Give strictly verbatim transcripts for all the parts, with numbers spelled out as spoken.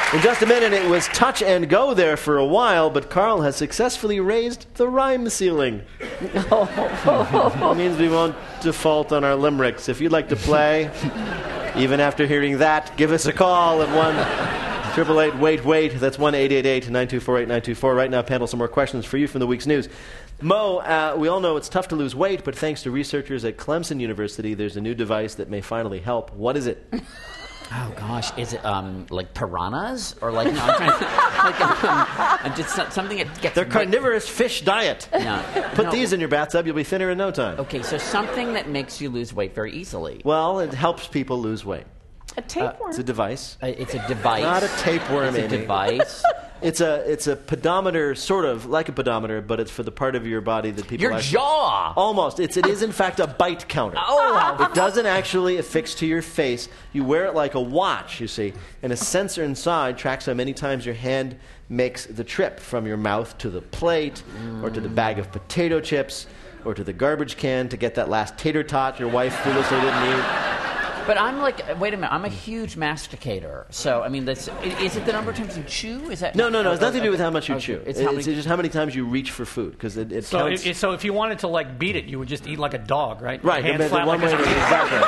In just a minute, it was touch and go there for a while, but Carl has successfully raised the rhyme ceiling. It means we won't default on our limericks. If you'd like to play, even after hearing that, give us a call at one triple eight wait wait. That's one eight eight eight nine two four eight nine two four. Right now, panel, some more questions for you from the week's news. Mo, uh, we all know it's tough to lose weight, but thanks to researchers at Clemson University, there's a new device that may finally help. What is it? Oh gosh, is it um, like piranhas or like? No, I'm trying to, like um, just something that gets. Their carnivorous fish diet. No, Put no. these in your bathtub, you'll be thinner in no time. Okay, so something that makes you lose weight very easily. Well, it helps people lose weight. A tapeworm. It's a device. Uh, it's a device. Not a tapeworm, It's a Amy. device. It's a it's a pedometer, sort of like a pedometer, but it's for the part of your body that people. Your actually, jaw. Almost. It's it is in fact a bite counter. Oh. It doesn't actually affix to your face. You wear it like a watch, you see, and a sensor inside tracks how many times your hand makes the trip from your mouth to the plate, mm. or to the bag of potato chips, or to the garbage can to get that last tater tot your wife foolishly didn't eat. But I'm like, wait a minute, I'm a huge masticator. So, I mean, that's, is it the number of times you chew? Is that No, no, no. It's oh, nothing to do with okay. how much you Okay. chew. It's, It's, how many, just how many times you reach for food, because it, it So counts. if, so if you wanted to like beat it, you would just eat like a dog, right? Right, Hands the, the flat one like way a to, exactly.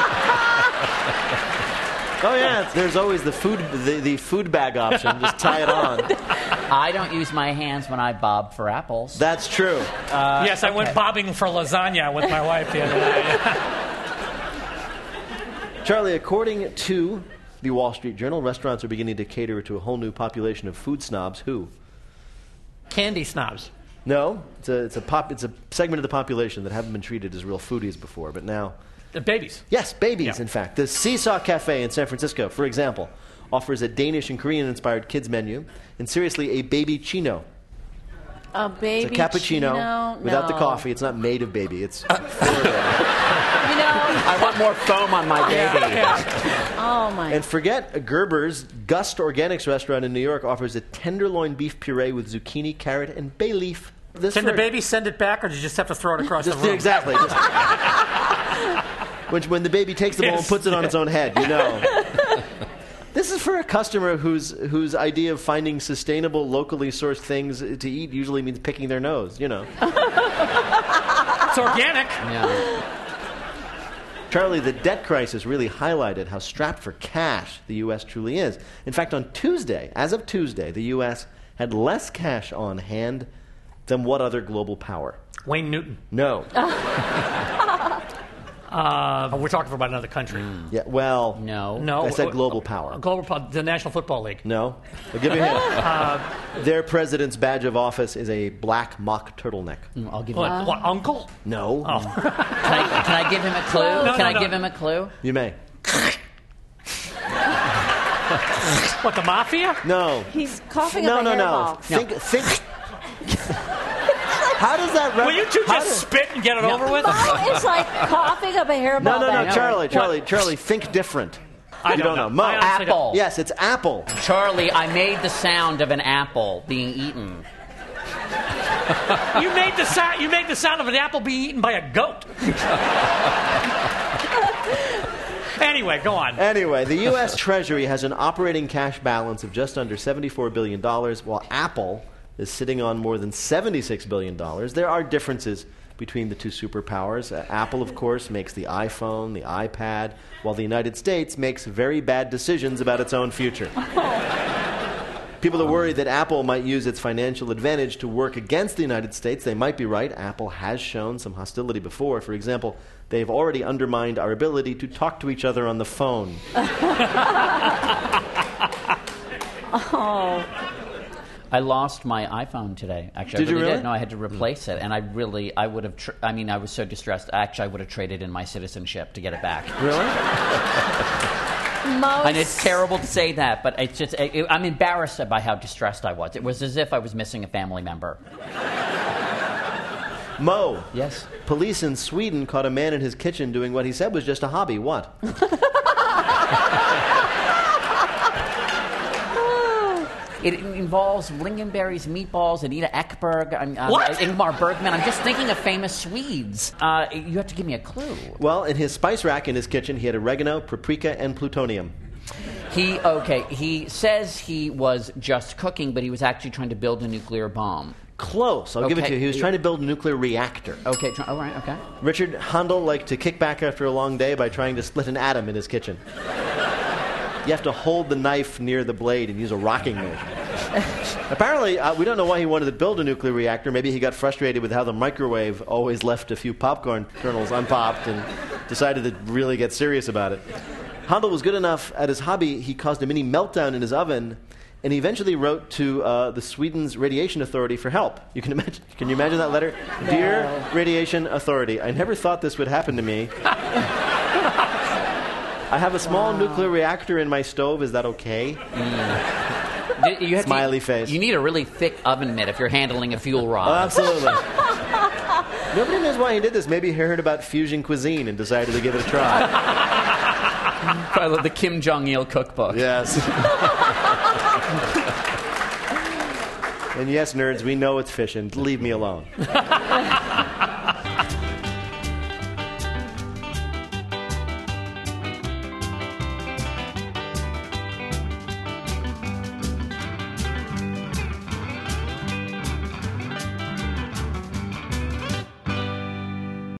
Oh yeah, it's- there's always the food the, the food bag option. Just tie it on. I don't use my hands when I bob for apples. That's true. Uh, yes, I went bobbing for lasagna with my wife the other night. Charlie, according to the Wall Street Journal, restaurants are beginning to cater to a whole new population of food snobs. Who? Candy snobs. No, it's a it's a pop it's a segment of the population that haven't been treated as real foodies before, but now. The babies. Yes, babies, Yeah. in fact. The Seesaw Cafe in San Francisco, for example, offers a Danish and Korean-inspired kids menu, and seriously, a baby chino. A baby It's a cappuccino chino? without the No. coffee. It's not made of baby. It's for baby. You know, I want more foam on my baby. oh my. And forget Gerber's. Gust Organics restaurant in New York offers a tenderloin beef puree with zucchini, carrot, and bay leaf. This Can the for- baby send it back, or do you just have to throw it across Just the room? exactly. Just- when, when the baby takes the bowl and Yes. puts it on its own head, you know. This is for a customer whose whose idea of finding sustainable, locally sourced things to eat usually means picking their nose, you know. It's organic. Yeah. Charlie, the debt crisis really highlighted how strapped for cash the U S truly is. In fact, on Tuesday, as of Tuesday, the U S had less cash on hand than what other global power? Wayne Newton. No. Uh, we're talking about another country. Yeah, well, No. No. I said uh, global uh, power. Global power. The National Football League. No. I'll give you a hint. Their president's badge of office is a black mock turtleneck. Mm, I'll give What, you. what, uncle? No. Oh. Can I, can I give him a clue? No, can no, I no. give him a clue? You may. What, the mafia? No. He's coughing No, up a no, hair no. ball. Think, think. How does that rep- Will you two how just does- spit and get it over with? Mo is like coughing up a hair No, ball. no, back no, there. Charlie, Charlie, Charlie, think different. I you don't don't know. know. Mo. I honestly don't. Apple. Yes, it's apple. Charlie, I made the sound of an apple being eaten. You made the sound. You made the sound of an apple being eaten by a goat. Anyway, go on. Anyway, the U S Treasury has an operating cash balance of just under seventy-four billion dollars, while Apple is sitting on more than seventy-six billion dollars. There are differences between the two superpowers. Uh, Apple, of course, makes the iPhone, the iPad, while the United States makes very bad decisions about its own future. People are worried that Apple might use its financial advantage to work against the United States. They might be right. Apple has shown some hostility before. For example, they've already undermined our ability to talk to each other on the phone. Oh. I lost my iPhone today. Actually, Did I you really really? did. No, I had to replace it, and I really, I would have. Tr- I mean, I was so distressed. Actually, I would have traded in my citizenship to get it back. Really? Most. And it's terrible to say that, but it's just. It, I'm embarrassed by how distressed I was. It was as if I was missing a family member. Mo. Yes. Police in Sweden caught a man in his kitchen doing what he said was just a hobby. What? It involves lingonberries, meatballs, Anita Ekberg, um, um, What? Ingmar Bergman. I'm just thinking of famous Swedes. Uh, you have to give me a clue. Well, in his spice rack in his kitchen, he had oregano, paprika, and plutonium. He okay. He says he was just cooking, but he was actually trying to build a nuclear bomb. Close. I'll give it Okay. to you. He was trying to build a nuclear reactor. Okay. Try, all right. Okay. Richard Handel liked to kick back after a long day by trying to split an atom in his kitchen. You have to hold the knife near the blade and use a rocking motion. Apparently, uh, we don't know why he wanted to build a nuclear reactor. Maybe he got frustrated with how the microwave always left a few popcorn kernels unpopped and decided to really get serious about it. Handel was good enough at his hobby, he caused a mini meltdown in his oven, and he eventually wrote to uh, the Sweden's Radiation Authority for help. You can imagine, can you imagine that letter? No. Dear Radiation Authority, I never thought this would happen to me. I have a small Wow. nuclear reactor in my stove. Is that okay? You- you have to- Smiley face. You need a really thick oven mitt if you're handling a fuel rod. Oh, absolutely. Nobody knows why he did this. Maybe he heard about fusion cuisine and decided to give it a try. Probably the Kim Jong Il cookbook. Yes. And yes, nerds, we know it's fission. Leave me alone.